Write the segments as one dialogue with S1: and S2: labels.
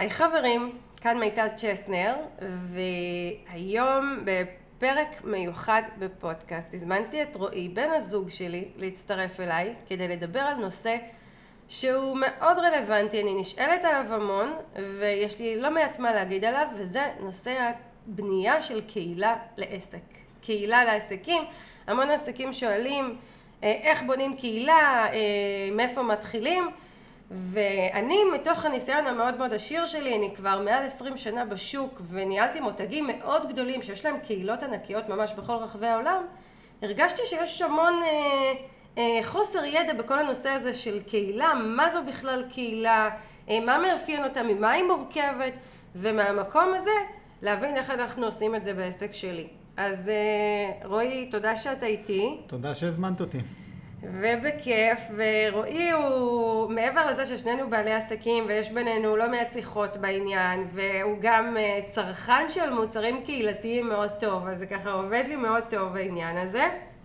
S1: היי חברים, כאן מיטל צ'סנר, והיום בפרק מיוחד בפודקאסט הזמנתי את רועי, בן הזוג שלי, להצטרף אליי כדי לדבר על נושא שהוא מאוד רלוונטי, אני נשאלת עליו המון ויש לי לא מעט מה להגיד עליו, וזה נושא הבנייה של קהילה לעסק. קהילה לעסקים, המון עסקים שואלים איך בונים קהילה, מאיפה מתחילים, ואני מתוך הניסיון המאוד מאוד עשיר שלי, אני כבר מעל 20 שנה בשוק וניהלתי מותגים מאוד גדולים שיש להם קהילות ענקיות ממש בכל רחבי העולם, הרגשתי שיש המון חוסר ידע בכל הנושא הזה של קהילה, מה זו בכלל קהילה, מה מאפיין אותה, ממה היא מורכבת, ומהמקום הזה להבין איך אנחנו עושים את זה בעסק שלי. אז רועי, תודה שאתה איתי.
S2: תודה שהזמנת אותי.
S1: ובכיף, ורועי הוא מעבר לזה ששנינו בעלי עסקים ויש בינינו לא מעט שיחות בעניין, והוא גם צרכן של מוצרים קהילתיים מאוד טוב, אז זה ככה עובד לי מאוד טוב העניין הזה.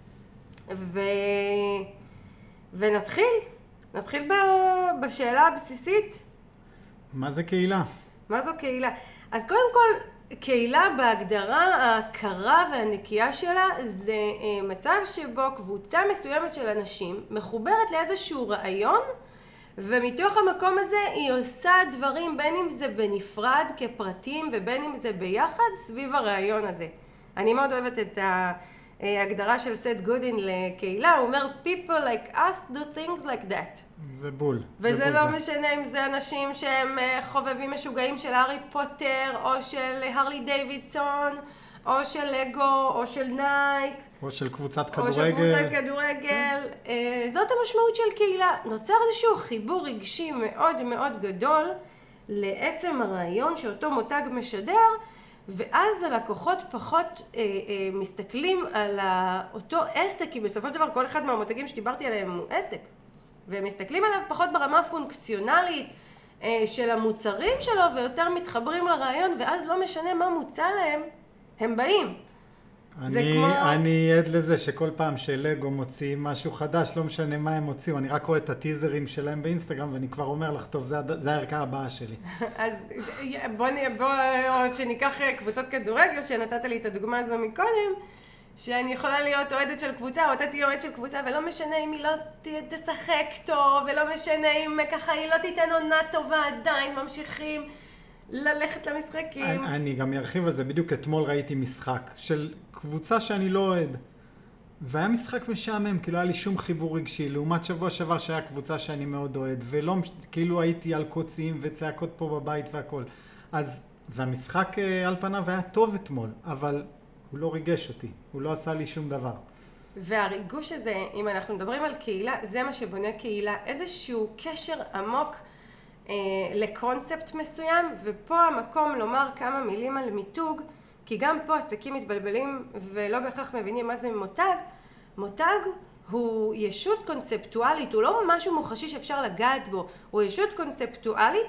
S1: נתחיל בשאלה הבסיסית.
S2: מה זה קהילה?
S1: מה זו קהילה? אז קודם כל, קהילה בהגדרה ההכרה והנקייה שלה זה מצב שבו קבוצה מסוימת של אנשים מחוברת לאיזשהו רעיון, ומתוך המקום הזה היא עושה דברים בין אם זה בנפרד כפרטים ובין אם זה ביחד סביב הרעיון הזה. אני מאוד אוהבת את ההגדרה של סט גודין לקהילה, הוא אומר people like us do things like that.
S2: זה בול.
S1: וזה לא משנה אם זה אנשים שהם חובבים משוגעים של הארי פוטר, או של הרלי דיווידסון, או של לגו, או של נייק.
S2: או של קבוצת כדורגל.
S1: או של קבוצת כדורגל. זאת המשמעות של קהילה. נוצר איזשהו חיבור רגשי מאוד מאוד גדול לעצם הרעיון שאותו מותג משדר, ואז הלקוחות פחות מסתכלים על אותו עסק, כי בסופו של דבר כל אחד מהמותגים שדיברתי עליהם הוא עסק. והם מסתכלים עליו פחות ברמה הפונקציונלית של המוצרים שלו, ויותר מתחברים לרעיון, ואז לא משנה מה מוצע להם, הם באים.
S2: אני עד לזה שכל פעם שלגו מוציא משהו חדש, לא משנה מה הם הוציאו, אני רק רואה את הטיזרים שלהם באינסטגרם, ואני כבר אומר לך, טוב, זה הערכה הבאה שלי.
S1: אז בוא עוד שניקח קבוצות כדורגל, שנתת לי את הדוגמה הזו מקודם, שאני יכולה להיות אוהדת של קבוצה, או אתה תהיה אוהד של קבוצה, ולא משנה אם היא לא תשחק טוב, ולא משנה אם ככה היא לא תיתן עונה טובה, עדיין ממשיכים ללכת למשחקים.
S2: אני גם ארחיב על זה, בדיוק אתמול ראיתי משחק של קבוצה שאני לא אוהד, והיה משחק משעמם, כאילו היה לי שום חיבור רגשי, לעומת שבוע שעבר שהיה קבוצה שאני מאוד אוהד, ולא, כאילו הייתי על קוצים וצעקות פה בבית והכל. והמשחק על פניו היה טוב אתמול, אבל הוא לא ריגש אותי, הוא לא עשה לי שום דבר.
S1: והריגוש הזה, אם אנחנו מדברים על קהילה, זה מה שבונה קהילה, איזשהו קשר עמוק לקונספט מסוים, ופה המקום לומר כמה מילים על מיתוג, כי גם פה עסקים מתבלבלים ולא בהכרח מבינים מה זה מותג. מותג הוא ישות קונספטואלית, הוא לא משהו מוחשי שאפשר לגעת בו, הוא ישות קונספטואלית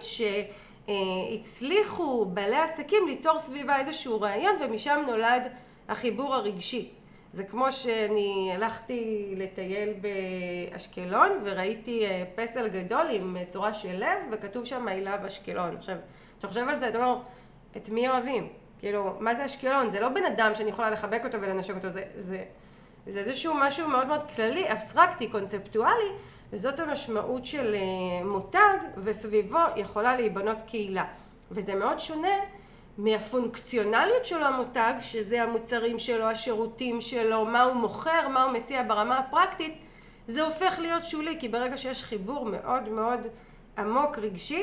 S1: שהצליחו בעלי עסקים ליצור סביבה איזשהו רעיון, ומשם נולד החיבור הרגשי. זה כמו שאני הלכתי לטייל באשקלון וראיתי פסל גדול עם צורה של לב וכתוב שם I love אשקלון. עכשיו, אתה חושב על זה, אתה אומר, את מי אוהבים? כאילו, מה זה אשקלון? זה לא בן אדם שאני יכולה לחבק אותו ולנשק אותו, זה איזשהו משהו מאוד מאוד כללי, אבסטרקטי, קונספטואלי, וזאת המשמעות של מותג, וסביבו יכולה להיבנות קהילה. וזה מאוד שונה מהפונקציונליות שלו המותג, שזה המוצרים שלו, השירותים שלו, מה הוא מוכר, מה הוא מציע ברמה הפרקטית, זה הופך להיות שולי, כי ברגע שיש חיבור מאוד מאוד עמוק רגשי,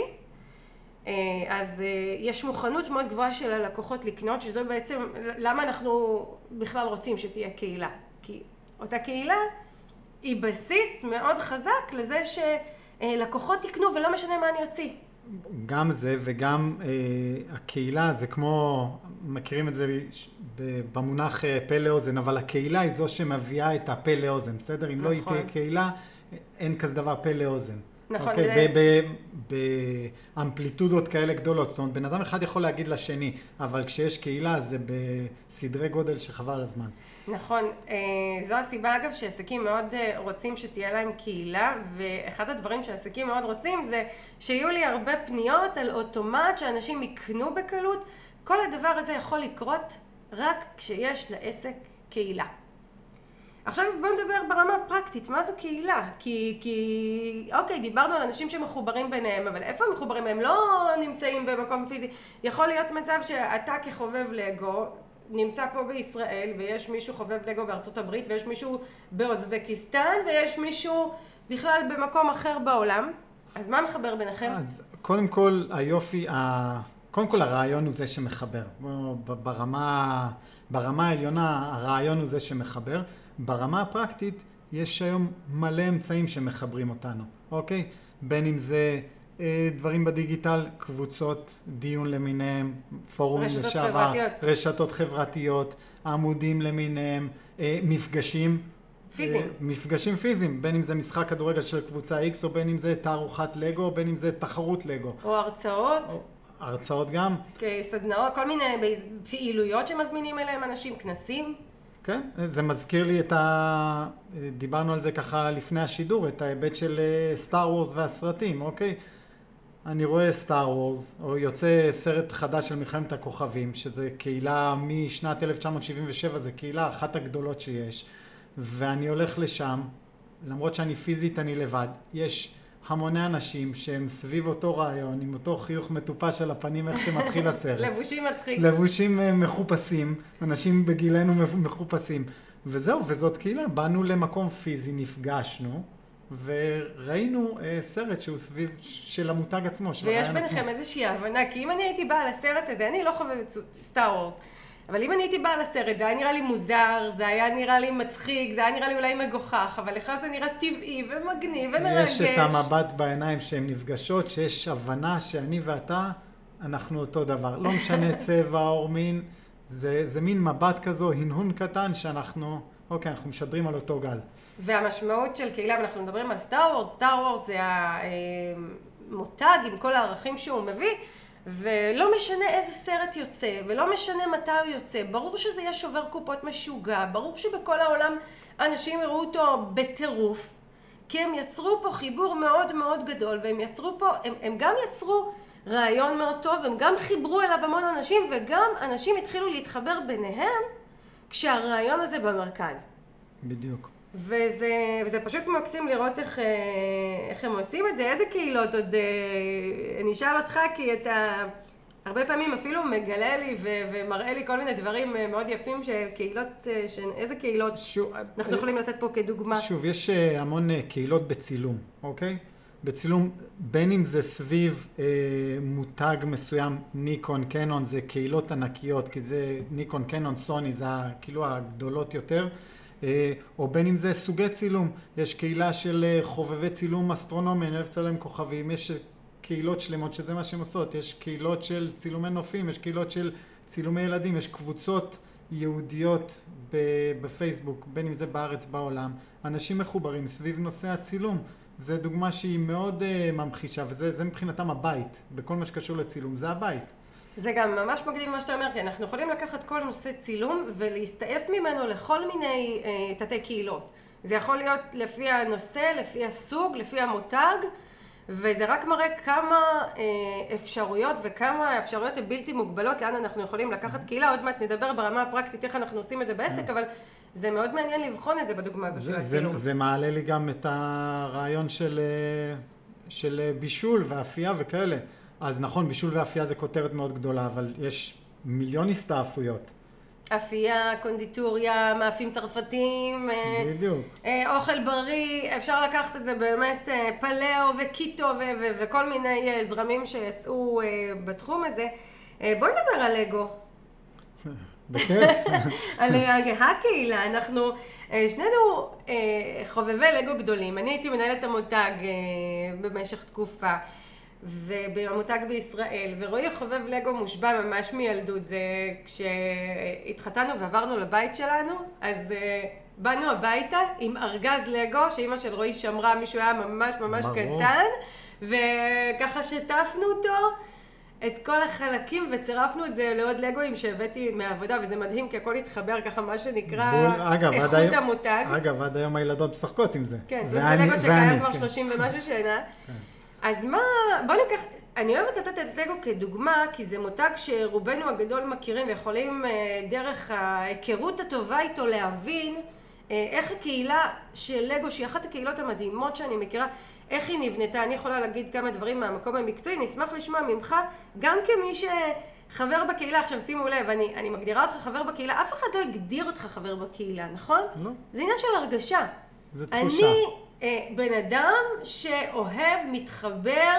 S1: אז יש מוכנות מאוד גבוהה של הלקוחות לקנות, שזו בעצם למה אנחנו בכלל רוצים שתהיה קהילה. כי אותה קהילה היא בסיס מאוד חזק לזה שלקוחות יקנו ולא משנה מה אני אוציא.
S2: גם זה וגם הקהילה, זה כמו, מכירים את זה במונח פה לאוזן, אבל הקהילה היא זו שמביאה את הפה לאוזן, בסדר? אם לא היא תהיה קהילה, אין כזה דבר פה לאוזן.
S1: נכון.
S2: באמפליטודות כאלה גדולות, זאת אומרת, בן אדם אחד יכול להגיד לשני, אבל כשיש קהילה זה בסדרי גודל שחבל הזמן.
S1: נכון, זו הסיבה אגב שעסקים מאוד רוצים שתהיה להם קהילה, ואחד הדברים שעסקים מאוד רוצים זה שיהיו לי הרבה פניות על אוטומט, שאנשים יקנו בקלות. כל הדבר הזה יכול לקרות רק כשיש לעסק קהילה. עכשיו בואו נדבר ברמה הפרקטית, מה זו קהילה? כי אוקיי, דיברנו על אנשים שמחוברים ביניהם, אבל איפה הם מחוברים? הם לא נמצאים במקום פיזי. יכול להיות מצב שאתה כחובב לגו נמצא פה בישראל, ויש מישהו חובב לגו בארצות הברית, ויש מישהו באוזבקיסטן, ויש מישהו בכלל במקום אחר בעולם. אז מה מחבר ביניכם?
S2: אז קודם כל היופי, קודם כל הרעיון הוא זה שמחבר. ברמה העליונה הרעיון הוא זה שמחבר. ברמה הפרקטית יש היום מלא אמצעים שמחברים אותנו, אוקיי? בין אם זה דברים בדיגיטל, קבוצות, דיון למיניהם, פורום לשעבר, רשתות חברתיות, עמודים למיניהם, מפגשים.
S1: פיזיים.
S2: מפגשים פיזיים, בין אם זה משחק כדורגל של קבוצה X, או בין אם זה תערוכת לגו, או בין אם זה תחרות לגו.
S1: או הרצאות.
S2: הרצאות גם.
S1: סדנאות, כל מיני פעילויות שמזמינים אליהם אנשים, כנסים.
S2: כן, זה מזכיר לי דיברנו על זה ככה לפני השידור, את ההיבט של סטאר וורס והסרטים, אוקיי? אני רואה סטאר וורס, או יוצא סרט חדש של מלחמת הכוכבים, שזה קהילה משנת 1977, זה קהילה אחת הגדולות שיש, ואני הולך לשם, למרות שאני פיזית אני לבד, יש המוני אנשים שהם סביב אותו רעיון, עם אותו חיוך מטופש על הפנים איך שמתחיל הסרט.
S1: לבושים מצחיק.
S2: לבושים מחופשים, אנשים בגילנו מחופשים. וזהו, וזאת קהילה, באנו למקום פיזי, נפגשנו, וראינו סרט שהוא סביב של המותג עצמו, של הרעיון עצמו.
S1: ויש ביניכם איזושהי הבנה, כי אם אני הייתי באה לסרט הזה, אני לא חובבת סטאר וורס, אבל אם אני הייתי באה לסרט, זה היה נראה לי מוזר, זה היה נראה לי מצחיק, זה היה נראה לי אולי מגוחך, אבל לך זה נראה טבעי ומגניב ומרגש.
S2: יש את המבט בעיניים שהן נפגשות, שיש הבנה שאני ואתה, אנחנו אותו דבר. לא משנה צבע או מין, זה מין מבט כזו, הנהון קטן שאנחנו, אוקיי, אנחנו משדרים על אותו גל.
S1: והמשמעות של קהילה, אנחנו מדברים על סטאר וורס, סטאר וורס זה המותג עם כל הערכים שהוא מביא, ולא משנה איזה סרט יוצא, ולא משנה מתי הוא יוצא, ברור שזה יהיה שובר קופות משוגע, ברור שבכל העולם אנשים יראו אותו בטירוף, כי הם יצרו פה חיבור מאוד מאוד גדול, והם יצרו פה, הם גם יצרו רעיון מאוד טוב, הם גם חיברו אליו המון אנשים, וגם אנשים התחילו להתחבר ביניהם, כשהרעיון הזה במרכז.
S2: בדיוק.
S1: וזה פשוט מקסים לראות איך הם עושים את זה, איזה קהילות עוד, אני אשאל אותך כי אתה הרבה פעמים אפילו מגלה לי ומראה לי כל מיני דברים מאוד יפים של קהילות, איזה קהילות אנחנו יכולים לתת פה כדוגמה.
S2: שוב, יש המון קהילות בצילום, אוקיי? בצילום, בין אם זה סביב מותג מסוים, ניקון, קנון, זה קהילות ענקיות, כי זה ניקון, קנון, סוני, זה כאילו הגדולות יותר. או בין אם זה סוגי צילום, יש קהילה של חובבי צילום אסטרונומי, אני אוהב לצלם כוכבים, יש קהילות שלמות שזה מה שהן עושות, יש קהילות של צילומי נופים, יש קהילות של צילומי ילדים, יש קבוצות יהודיות בפייסבוק, בין אם זה בארץ בעולם, אנשים מחוברים סביב נושא הצילום, זה דוגמה שהיא מאוד ממחישה, וזה מבחינתם הבית, בכל מה שקשור לצילום, זה הבית.
S1: זה גם ממש מגניב מה שאתה אומר, כי אנחנו יכולים לקחת כל נושא צילום ולהסתעף ממנו לכל מיני תתי קהילות. זה יכול להיות לפי הנושא, לפי הסוג, לפי המותג, וזה רק מראה כמה אפשרויות וכמה אפשרויות בלתי מוגבלות לאן אנחנו יכולים לקחת קהילה. עוד מעט נדבר ברמה הפרקטית איך אנחנו עושים את זה בעסק, אבל זה מאוד מעניין לבחון את זה בדוגמה הזו של הצילום.
S2: זה מעלה לי גם את הרעיון של בישול ואפייה וכאלה. אז נכון, בישול ואפייה זה כותרת מאוד גדולה, אבל יש מיליון הסתעפויות.
S1: אפייה, קונדיטוריה, מאפים צרפתיים,
S2: בדיוק.
S1: אוכל בריא, אפשר לקחת את זה באמת פלאו וקיטו וכל מיני זרמים שיצאו בתחום הזה. בוא נדבר על לגו.
S2: בכיף.
S1: על הקהילה, אנחנו שנינו חובבי לגו גדולים. אני הייתי מנהלת המותג במשך תקופה. ובמותג בישראל, ורועי חובב לגו מושבע ממש מילדות. זה כשהתחתנו ועברנו לבית שלנו, אז באנו הביתה עם ארגז לגו שאמא של רועי שמרה, מישהו היה ממש ממש קטן, וככה שטפנו אותו, את כל החלקים וצירפנו את זה לעוד לגויים שהבאתי מהעבודה, וזה מדהים כי הכל התחבר ככה מה שנקרא איכות המותג.
S2: אגב, עד היום הילדות משחקות עם זה.
S1: כן, זה לגו שקיים כבר 30 ומשהו שנה. אז מה, בוא ניקח, אני אוהבת לתת את לגו כדוגמה, כי זה מותג שרובנו הגדול מכירים ויכולים דרך ההיכרות הטובה איתו להבין איך הקהילה של לגו, שהיא אחת הקהילות המדהימות שאני מכירה, איך היא נבנתה. אני יכולה להגיד כמה דברים מהמקום המקצועי, נשמח לשמוע ממך, גם כמי שחבר בקהילה. עכשיו שימו לב, אני מגדירה אותך חבר בקהילה, אף אחד לא הגדיר אותך חבר בקהילה, נכון?
S2: לא.
S1: זה עניין של הרגשה.
S2: זה תחושה.
S1: אני בן אדם שאוהב, מתחבר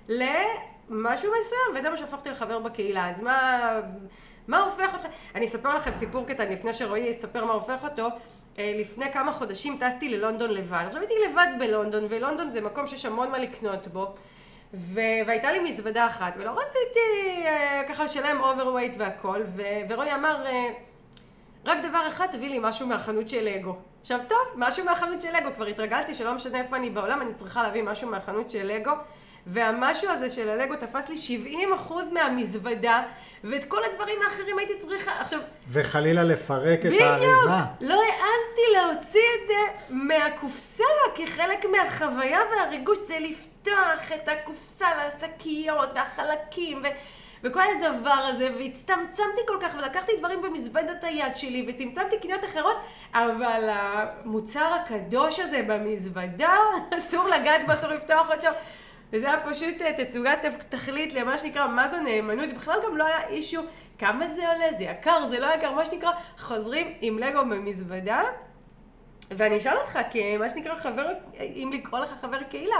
S1: למשהו מסוים, וזה מה שהפכתי לחבר בקהילה. אז מה הופך אותך? אני אספר לכם סיפור קטן לפני שרועי יספר מה הופך אותו. לפני כמה חודשים טסתי ללונדון לבד. עכשיו הייתי לבד בלונדון, ולונדון זה מקום שיש המון מה לקנות בו. והייתה לי מזוודה אחת, ולא רציתי ככה לשלם אוברווייט והכל, ורועי אמר, רק דבר אחד, תביא לי משהו מהחנות של לגו. עכשיו טוב, משהו מהחנות של לגו, כבר התרגלתי שלא משנה איפה אני בעולם, אני צריכה להביא משהו מהחנות של לגו, והמשהו הזה של הלגו תפס לי 70% מהמזוודה, ואת כל הדברים האחרים הייתי צריכה, עכשיו...
S2: וחלילה לפרק את האריזה.
S1: בדיוק, לא העזתי להוציא את זה מהקופסה, כי חלק מהחוויה והריגוש זה לפתוח את הקופסה והשקיות והחלקים וכל הדבר הזה, והצטמצמתי כל כך, ולקחתי דברים במזוודת היד שלי, וצמצמתי קניות אחרות, אבל המוצר הקדוש הזה במזוודה, אסור לגעת בו, אסור לפתוח אותו. וזה היה פשוט תצוגת תכלית למה שנקרא, מה זה נאמנות, זה בכלל גם לא היה אישו, כמה זה עולה, זה יקר, זה לא יקר, מה שנקרא, חוזרים עם לגו במזוודה, ואני אשאל אותך, כי מה שנקרא חבר, אם לקרוא לך חבר קהילה,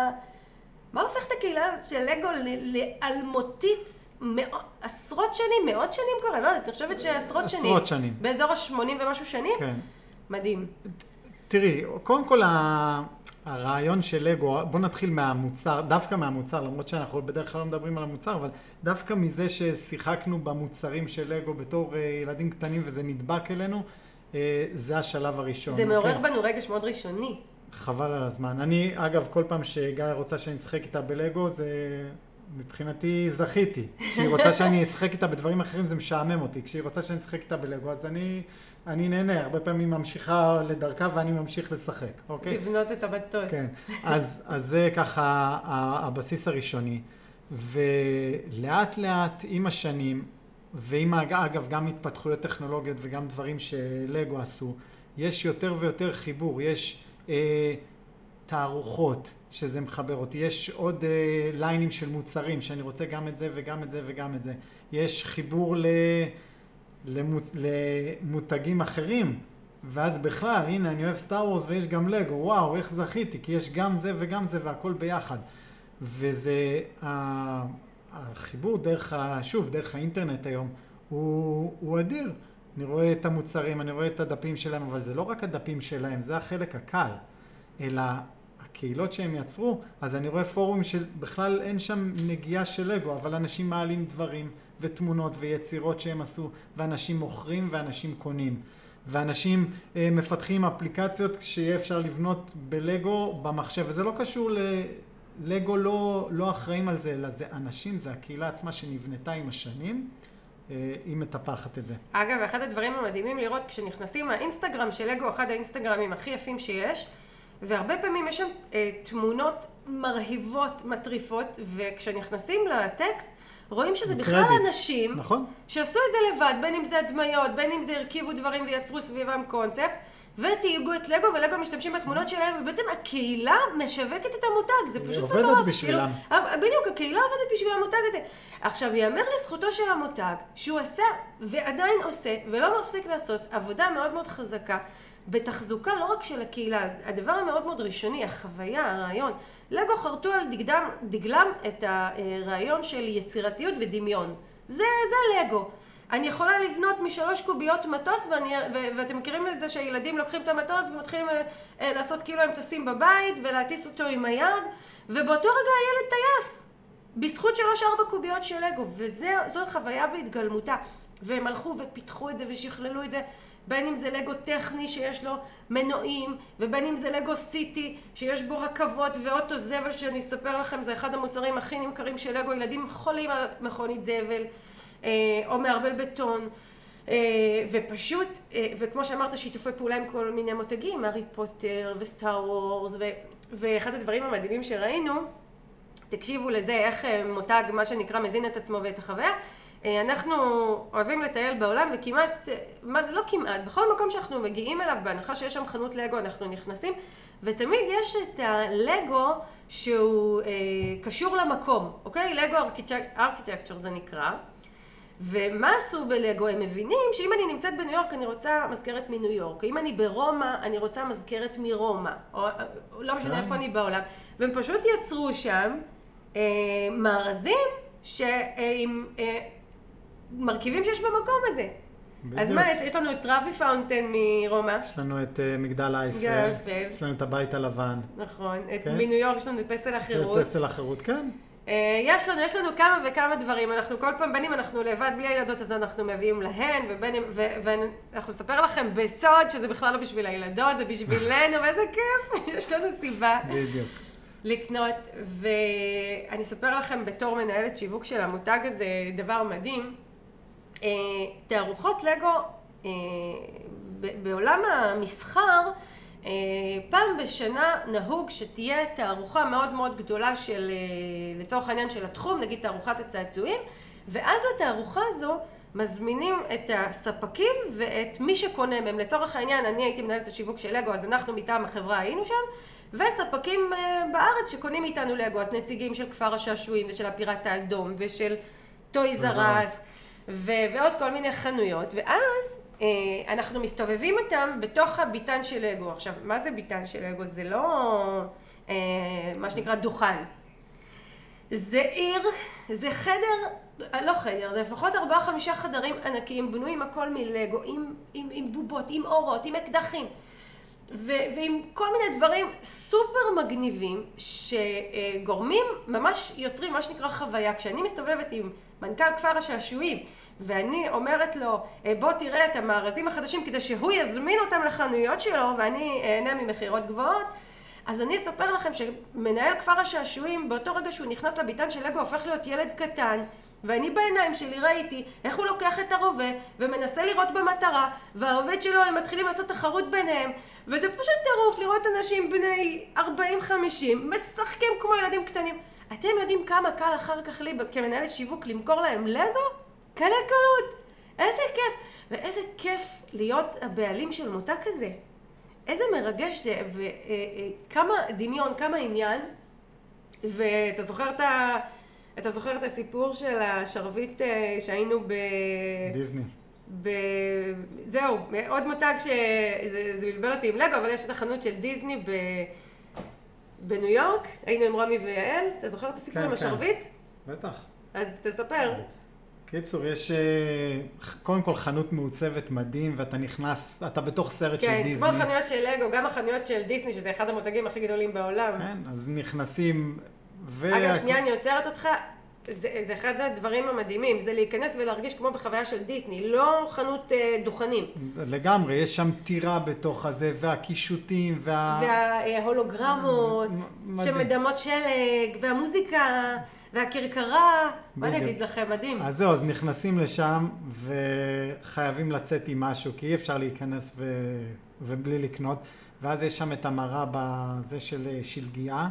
S1: מה הופך את הקהילה של לגו לאלמותית עשרות שנים, מאות שנים כבר, אני לא יודעת, אני חושבת שעשרות שנים.
S2: עשרות שנים.
S1: באזור ה-80 ומשהו שנים?
S2: כן.
S1: מדהים.
S2: תראי, קודם כל הרעיון של לגו, בוא נתחיל מהמוצר, דווקא מהמוצר, למרות שאנחנו בדרך כלל לא מדברים על המוצר, אבל דווקא מזה ששיחקנו במוצרים של לגו בתור ילדים קטנים וזה נדבק אלינו, זה השלב הראשון.
S1: זה מעורר בנו רגש מאוד ראשוני.
S2: חבל על הזמן. אני, אגב, כל פעם שגיא רוצה שאני אשחק איתה בלגו, זה מבחינתי זכיתי. כשהיא רוצה שאני אשחק איתה בדברים אחרים, זה משעמם אותי. כשהיא רוצה שאני אשחק איתה בלגו, אז אני נהנה. הרבה פעמים ממשיכה לדרכה ואני ממשיך לשחק, אוקיי?
S1: לבנות את המטוס.
S2: כן. אז זה ככה הבסיס הראשוני. ולאט לאט עם השנים, ועם אגב גם התפתחויות טכנולוגיות וגם דברים שלגו עשו, יש יותר ויותר חיבור. יש תערוכות שזה מחבר אותי, יש עוד ליינים של מוצרים שאני רוצה גם את זה וגם את זה וגם את זה. יש חיבור למותגים אחרים, ואז בכלל, הנה אני אוהב סטאר וורס ויש גם לגו, וואו איך זכיתי, כי יש גם זה וגם זה והכל ביחד. וזה החיבור דרך האינטרנט היום הוא אדיר. אני רואה את המוצרים, אני רואה את הדפים שלהם, אבל זה לא רק הדפים שלהם, זה החלק הקל, אלא הקהילות שהם יצרו. אז אני רואה פורומים שבכלל אין שם נגיעה של לגו, אבל אנשים מעלים דברים ותמונות ויצירות שהם עשו, ואנשים מוכרים ואנשים קונים. ואנשים מפתחים אפליקציות שיהיה אפשר לבנות בלגו במחשב, וזה לא קשור לגו, לא אחראים על זה, אלא זה אנשים, זה הקהילה עצמה שנבנתה עם השנים. היא מטפחת את זה.
S1: אגב, אחד הדברים המדהימים לראות כשנכנסים לאינסטגרם של לגו, אחד האינסטגרמים הכי יפים שיש, והרבה פעמים יש שם תמונות מרהיבות, מטריפות, וכשנכנסים לטקסט, רואים שזה בכלל אנשים
S2: נכון.
S1: שעשו את זה לבד, בין אם זה הדמיות, בין אם זה הרכיבו דברים ויצרו סביבם קונספט, ותהיגו את לגו, ולגו משתמשים בתמונות שלהם, ובעצם הקהילה משווקת את המותג, זה פשוט מטורף.
S2: עובדת בשבילם.
S1: בדיוק, הקהילה עובדת בשביל המותג הזה. עכשיו, יאמר לזכותו של המותג, שהוא עשה ועדיין עושה, ולא מפסיק לעשות, עבודה מאוד מאוד חזקה, בתחזוקה לא רק של הקהילה, הדבר המאוד מאוד ראשוני, החוויה, הרעיון. לגו חרטו על דגלם את הרעיון של יצירתיות ודמיון. זה לגו. אני יכולה לבנות מ3 קוביות מטוס, ואתם מכירים את זה שהילדים לוקחים את המטוס ומתחילים לעשות כאילו הם טסים בבית ולהטיס אותו עם היד, ובאותו רגע הילד טייס, בזכות 3-4 קוביות של לגו, וזו חוויה בהתגלמותה. והם הלכו ופיתחו את זה ושכללו את זה, בין אם זה לגו טכני שיש לו מנועים, ובין אם זה לגו סיטי שיש בו רכבות ואוטו זבל, שאני אספר לכם, זה אחד המוצרים הכי נמכרים של לגו. ילדים חולים על מכונית זבל, או מערבל בטון, ופשוט, וכמו שאמרת, שיתופי פעולה עם כל מיני מותגים, הארי פוטר וסטאר וורס, ואחד הדברים המדהימים שראינו, תקשיבו לזה, איך מותג, מה שנקרא, מזין את עצמו ואת החוויה. אנחנו אוהבים לטייל בעולם, וכמעט, מה זה לא כמעט, בכל מקום שאנחנו מגיעים אליו, בהנחה שיש שם חנות לגו, אנחנו נכנסים, ותמיד יש את הלגו שהוא קשור למקום, אוקיי? לגו ארכיטקצ'ר זה נקרא. ומה עשו בלגו? הם מבינים שאם אני נמצאת בניו יורק, אני רוצה מזכרת מניו יורק. אם אני ברומא, אני רוצה מזכרת מרומא. או לא משנה איפה אני בעולם. והם פשוט יצרו שם מארזים עם מרכיבים שיש במקום הזה. בדיוק. אז מה, יש לנו את טראבי פאונטן מרומא.
S2: יש לנו את מגדל אייפל. יש לנו את הבית הלבן.
S1: נכון. מניו יורק יש לנו את פסל החירות.
S2: פסל החירות, כן.
S1: יש לנו כמה וכמה דברים. אנחנו כל פעם, בין אם אנחנו לבד בלי הילדות, אז אנחנו מביאים להן, ואנחנו נספר לכם בסוד שזה בכלל לא בשביל הילדות, זה בשבילנו, ואיזה כיף. יש לנו סיבה.
S2: בדיוק.
S1: לקנות, ואני אספר לכם בתור מנהלת שיווק של המותג הזה דבר מדהים. תערוכות לגו בעולם המסחר, פעם בשנה נהוג שתהיה תערוכה מאוד מאוד גדולה של, לצורך העניין של התחום, נגיד תערוכת הצעצועים, ואז לתערוכה הזו מזמינים את הספקים ואת מי שקונה מהם. לצורך העניין, אני הייתי מנהלת השיווק של לגו, אז אנחנו מטעם החברה היינו שם, וספקים בארץ שקונים איתנו לגו, אז נציגים של כפר השעשועים ושל הפיראט האדום ושל טויז אר אס ועוד כל מיני חנויות, ואז אנחנו מסתובבים אותם בתוך הביתן של לגו. עכשיו, מה זה ביתן של לגו? זה לא מה שנקרא דוכן. זה עיר, זה חדר, לא חדר, זה לפחות 4-5 חדרים ענקיים, בנויים הכל מלגו, עם בובות, עם אורות, עם אקדחים. ועם כל מיני דברים סופר מגניבים שגורמים, ממש יוצרים מה שנקרא חוויה. כשאני מסתובבת עם מנכ"ל כפר השעשועים ואני אומרת לו בוא תראה את המארזים החדשים כדי שהוא יזמין אותם לחנויות שלו ואני אהנה ממחירות גבוהות, אז אני אספר לכם שמנהל כפר השעשועים באותו רגע שהוא נכנס לביתן של לגו הופך להיות ילד קטן, ואני בעיניים שלי ראיתי איך הוא לוקח את הרובה ומנסה לראות במטרה, והעובד שלו הם מתחילים לעשות תחרות ביניהם, וזה פשוט טירוף לראות אנשים בני 40-50 משחקים כמו ילדים קטנים. אתם יודעים כמה קל אחר כך לי כמנהלת שיווק למכור להם לגו? קלה קלות. איזה כיף. ואיזה כיף להיות הבעלים של מותג כזה. איזה מרגש זה, וכמה דמיון, כמה עניין. ואתה זוכר את הסיפור של השרביט שהיינו
S2: דיסני.
S1: זהו, עוד מותג שזה בלבל אותי עם לגו, אבל יש את החנות של דיסני בניו יורק, היינו עם רומי ויעל. אתה זוכר את הסיפור עם השרביט?
S2: בטח.
S1: אז תספר.
S2: קיצור, יש קודם כל חנות מעוצבת מדהים, ואתה נכנס, אתה בתוך סרט של דיסני.
S1: כן, כמו החנויות של לגו, גם החנויות של דיסני, שזה אחד המותגים הכי גדולים בעולם.
S2: כן, אז נכנסים
S1: אגב, שנייה, אני עוצרת אותך. זה אחד הדברים המדהימים, זה להיכנס ולהרגיש כמו בחוויה של דיסני, לא חנות דוכנים.
S2: לגמרי, יש שם טירה בתוך הזה, והקישוטים,
S1: וההולוגרמות, שמדמות שלג, והמוזיקה, והקרקרה, מה אני אגיד לכם, מדהים.
S2: אז זהו, אז נכנסים לשם, וחייבים לצאת עם משהו, כי אי אפשר להיכנס ובלי לקנות, ואז יש שם את המראה בזה של שלגייה,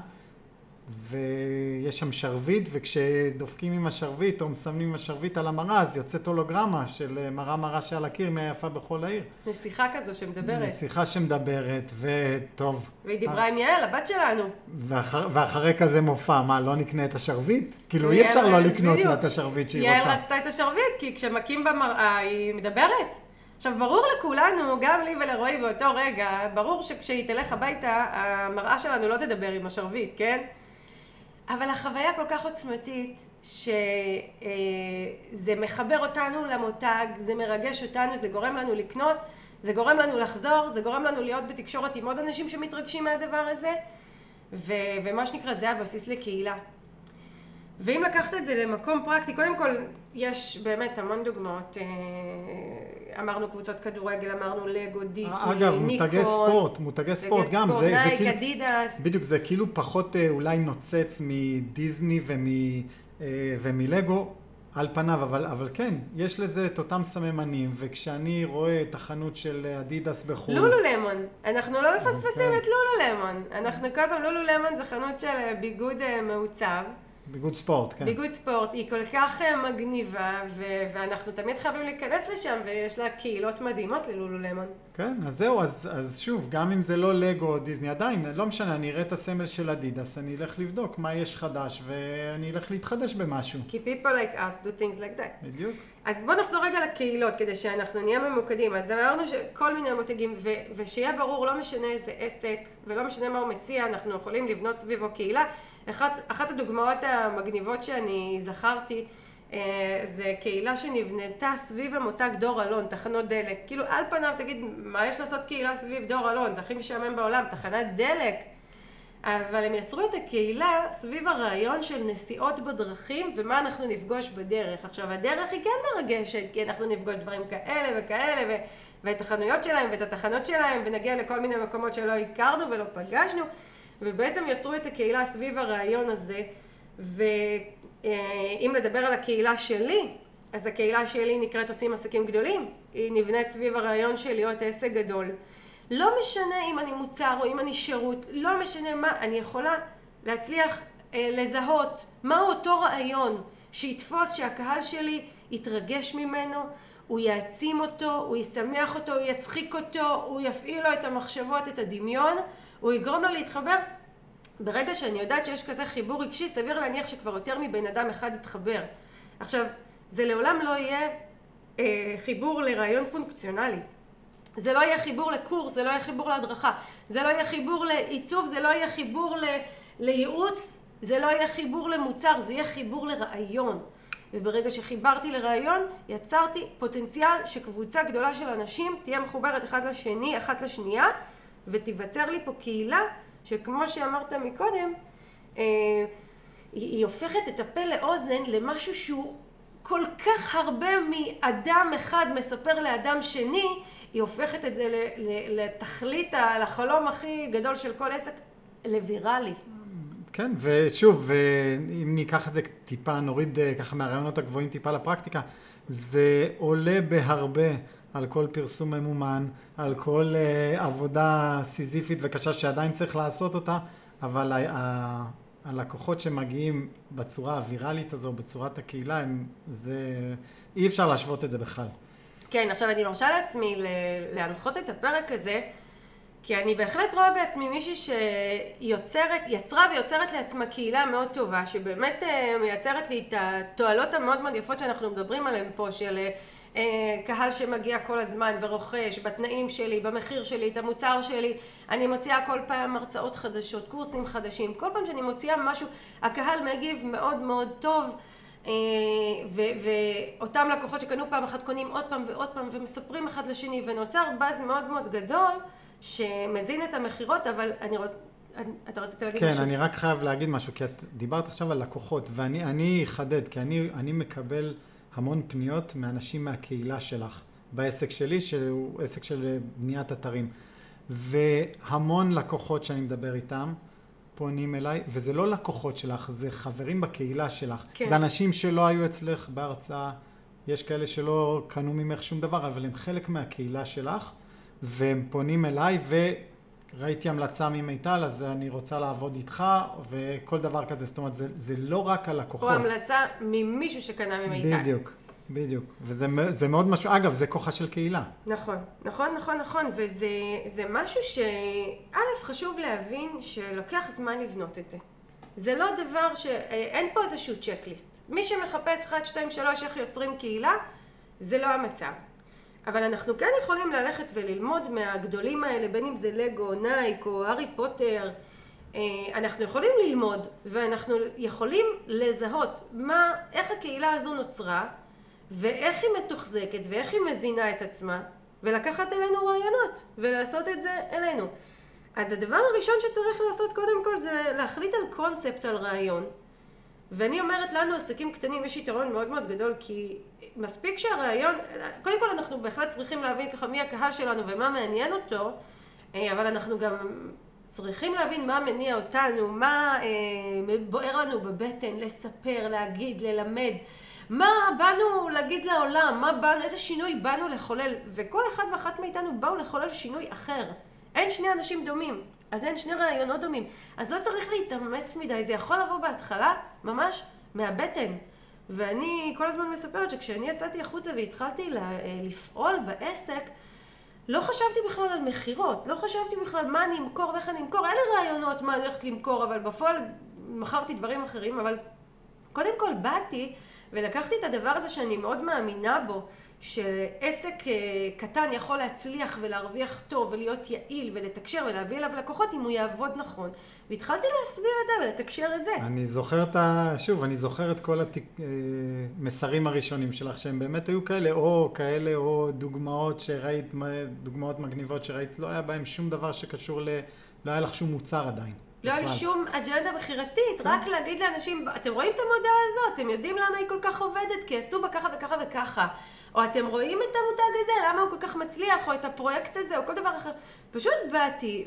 S2: ויש שם שרביט, וכשדופקים עם השרביט או מסמנים עם השרביט על המראה, אז יוצאת הולוגרמה של מראה שעל הקיר מהיפה בכל העיר.
S1: נסיכה כזו שמדברת.
S2: נסיכה שמדברת, וטוב.
S1: והיא דיברה עם יעל, הבת שלנו.
S2: ואחרי כזה מופע, מה, לא נקנה את השרביט? כאילו אי אפשר לא לקנות לה את השרביט שהיא רוצה.
S1: יעל רצתה את השרביט, כי כשמקים במראה היא מדברת. עכשיו, ברור לכולנו, גם לי ולרועי באותו רגע, ברור שכשהיא תלך הביתה, המראה שלנו לא תדבר עם השרביט, כן? אבל החוויה כל כך עוצמתית, שזה מחבר אותנו למותג, זה מרגש אותנו, זה גורם לנו לקנות, זה גורם לנו לחזור, זה גורם לנו להיות בתקשורת עם עוד אנשים שמתרגשים מהדבר הזה, ומה שנקרא, זה הבסיס לקהילה. ואם לקחת את זה למקום פרקטי, קודם כל יש באמת המון דוגמאות, אמרנו קבוצות כדורגל, אמרנו לגו, דיסני,
S2: אגב,
S1: ניקון,
S2: מותגי ספורט גם, זה
S1: נייק,
S2: כאילו,
S1: אדידס.
S2: בדיוק, זה כאילו פחות אולי נוצץ מדיסני ומלגו על פניו, אבל כן, יש לזה את אותם סממנים, וכשאני רואה את החנות של אדידס בחו"ל...
S1: לולולמון, אנחנו לא מפספסים את לולולמון, אנחנו כל פעם, לולולמון זה חנות של ביגוד מעוצב.
S2: ביגוד ספורט, כן.
S1: ביגוד ספורט, היא כל כך מגניבה, ואנחנו תמיד חייבים להיכנס לשם, ויש לה קהילות מדהימות ללולולמון.
S2: כן, אז זהו, אז שוב, גם אם זה לא לגו או דיסני, עדיין, לא משנה, אני אראה את הסמל של אדידס, אני אלך לבדוק מה יש חדש, ואני אלך להתחדש במשהו.
S1: כי people like us do things like that.
S2: בדיוק.
S1: אז בוא נחזור רגע לקהילות, כדי שאנחנו נהיה ממוקדים. אז אמרנו שכל מיני מותגים, ושיהיה ברור, לא משנה איזה עסק, ולא משנה מה הוא מציע, אנחנו יכולים לבנות סביבו קהילה. אחת הדוגמאות המגניבות שאני זכרתי, זה קהילה שנבנתה סביב המותג דור אלון, תחנות דלק. כאילו על פניו תגיד, מה יש לעשות קהילה סביב דור אלון? זה הכי משעמם בעולם, תחנת דלק. אבל הם יצרו את הקהילה סביב הרעיון של נסיעות בדרכים ומה אנחנו נפגוש בדרך. עכשיו הדרך היא כן מרגשת, כי אנחנו נפגוש דברים כאלה וכאלה ואת החנויות שלהם ואת התחנות שלהם ונגיע לכל מיני מקומות שלא הכרנו ולא פגשנו. ובעצם יצרו את הקהילה סביב הרעיון הזה. ואם נדבר על הקהילה שלי, אז הקהילה שלי נקראת עושים עסקים גדולים. היא נבנית סביב הרעיון של להיות עסק גדול. לא משנה אם אני מוצר או אם אני שירות, לא משנה מה, אני יכולה להצליח לזהות מהו אותו רעיון שיתפוס שהקהל שלי יתרגש ממנו, הוא יעצים אותו, הוא ישמח אותו, הוא יצחיק אותו, הוא יפעיל לו את המחשבות, את הדמיון, הוא יגרום לו להתחבר. ברגע שאני יודעת שיש כזה חיבור רגשי, סביר להניח שכבר יותר מבן אדם אחד יתחבר. עכשיו, זה לעולם לא יהיה חיבור לרעיון פונקציונלי. זה לא יהיה חיבור לקורס, זה לא יהיה חיבור להדרכה, זה לא יהיה חיבור לעיצוב, זה לא יהיה חיבור לייעוץ, זה לא יהיה חיבור למוצר, זה יהיה חיבור לרעיון. וברגע שחיברתי לרעיון, יצרתי פוטנציאל שקבוצה גדולה של אנשים תהיה מחוברת אחד לשני, אחת לשנייה, ותיווצר לי פה קהילה שכמו שאמרת מקודם, היא הופכת את הפה לאוזן למשהו שהוא כל כך הרבה מאדם אחד מספר לאדם שני, היא הופכת את זה לתכלית, לחלום הכי גדול של כל עסק, לוויראלי.
S2: כן, ושוב, אם ניקח את זה טיפה, נוריד ככה מהרעיונות הגבוהים טיפה לפרקטיקה, זה עולה בהרבה על כל פרסום ממומן, על כל עבודה סיזיפית וקשה שעדיין צריך לעשות אותה, אבל הלקוחות שמגיעים בצורה הוויראלית הזו, בצורת הקהילה, אי אפשר להשוות את זה בכלל.
S1: כן, עכשיו אני מרשה לעצמי להנחות את הפרק הזה, כי אני בהחלט רואה בעצמי מישהי שיצרה ויוצרת לעצמה קהילה מאוד טובה, שבאמת מייצרת לי את התועלות המאוד מאוד יפות שאנחנו מדברים עליהן פה, של קהל שמגיע כל הזמן ורוכש בתנאים שלי, במחיר שלי, את המוצר שלי. אני מוציאה כל פעם הרצאות חדשות, קורסים חדשים. כל פעם שאני מוציאה משהו, הקהל מגיב מאוד מאוד טוב, ואותם לקוחות שקנו פעם אחת קונים עוד פעם ועוד פעם ומספרים אחד לשני, ונוצר באז מאוד מאוד גדול שמזין את המחירות. אבל אתה רצית להגיד משהו?
S2: כן, אני רק חייב להגיד משהו, כי את דיברת עכשיו על לקוחות, ואני אחדד, כי אני מקבל המון פניות מאנשים מהקהילה שלך, בעסק שלי, שהוא עסק של בניית אתרים. והמון לקוחות שאני מדבר איתם, פונים אליי, וזה לא לקוחות שלך, זה חברים בקהילה שלך. כן. זה אנשים שלא היו אצלך בהרצאה, יש כאלה שלא קנו ממך שום דבר, אבל הם חלק מהקהילה שלך, והם פונים אליי, וראיתי המלצה ממיטל, אז אני רוצה לעבוד איתך, וכל דבר כזה. זאת אומרת, זה לא רק הלקוחות.
S1: או המלצה ממישהו שקנה ממיטל.
S2: בדיוק. וזה מאוד משהו, אגב, זה כוחה של קהילה.
S1: נכון. וזה משהו שא' חשוב להבין שלוקח זמן לבנות את זה. זה לא דבר אין פה איזשהו צ'קליסט. מי שמחפש 1, 2, 3 איך יוצרים קהילה, זה לא המצב. אבל אנחנו כן יכולים ללכת וללמוד מהגדולים האלה, בין אם זה לגו, נייק או הארי פוטר. אנחנו יכולים ללמוד ואנחנו יכולים לזהות איך הקהילה הזו נוצרה, ואיך היא מתוחזקת ואיך היא מזינה את עצמה, ולקחת אלינו רעיונות ולעשות את זה אלינו. אז הדבר הראשון שצריך לעשות קודם כל זה להחליט על קונספט, על רעיון, ואני אומרת לנו, עסקים קטנים, יש יתרון מאוד מאוד גדול, כי מספיק שהרעיון, קודם כל אנחנו בהחלט צריכים להבין ככה מי הקהל שלנו ומה מעניין אותו, אבל אנחנו גם צריכים להבין מה מניע אותנו, מה בוער לנו בבטן, לספר, להגיד, ללמד, מה באנו להגיד לעולם, איזה שינוי באנו לחולל, וכל אחד ואחת מאיתנו באו לחולל שינוי אחר. אין שני אנשים דומים, אז אין שני רעיונות דומים, אז לא צריך להתאמץ מדי, זה יכול לבוא בהתחלה ממש מהבטן. ואני כל הזמן מספרת שכשאני יצאתי החוצה והתחלתי לפעול בעסק, לא חשבתי בכלל על מחירות, לא חשבתי בכלל מה אני אמכור ואיך אני אמכור, אין לי רעיונות מה אני הולכת למכור, אבל בפועל מכרתי דברים אחרים, אבל קודם כל באתי ולקחתי את הדבר הזה שאני מאוד מאמינה בו, שעסק קטן יכול להצליח ולהרוויח טוב ולהיות יעיל ולתקשר ולהביא אליו לקוחות אם הוא יעבוד נכון. והתחלתי להסביר את זה ולתקשר את זה.
S2: אני זוכר את כל המסרים הראשונים שלך, שהם באמת היו כאלה או דוגמאות שראית, דוגמאות מגניבות שראית, לא היה בהם שום דבר שקשור לא היה לך שום מוצר עדיין.
S1: לא היה לי שום אג'נדה בחירתית, רק להגיד לאנשים, אתם רואים את המודעה הזאת, אתם יודעים למה היא כל כך עובדת, כי עשו בה ככה וככה וככה. או אתם רואים את המותג הזה, למה הוא כל כך מצליח, או את הפרויקט הזה, או כל דבר אחר. פשוט באתי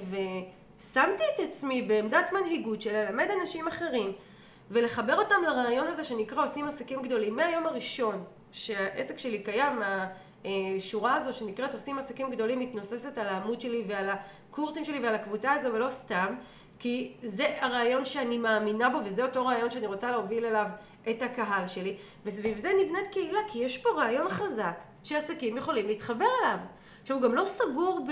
S1: ושמתי את עצמי בעמדת מנהיגות של ללמד אנשים אחרים, ולחבר אותם לרעיון הזה שנקרא עושים עסקים גדולים. מהיום הראשון שהעסק שלי קיים, השורה הזו שנקראת עושים עסקים גדולים מתנוססת על העמוד שלי ועל הקורסים שלי ועל הקבוצה הזו, ולא סתם, כי זה הרעיון שאני מאמינה בו, וזה אותו רעיון שאני רוצה להוביל אליו את הקהל שלי, וסביב זה נבנית קהילה, כי יש פה רעיון חזק שעסקים יכולים להתחבר אליו. שהוא גם לא סגור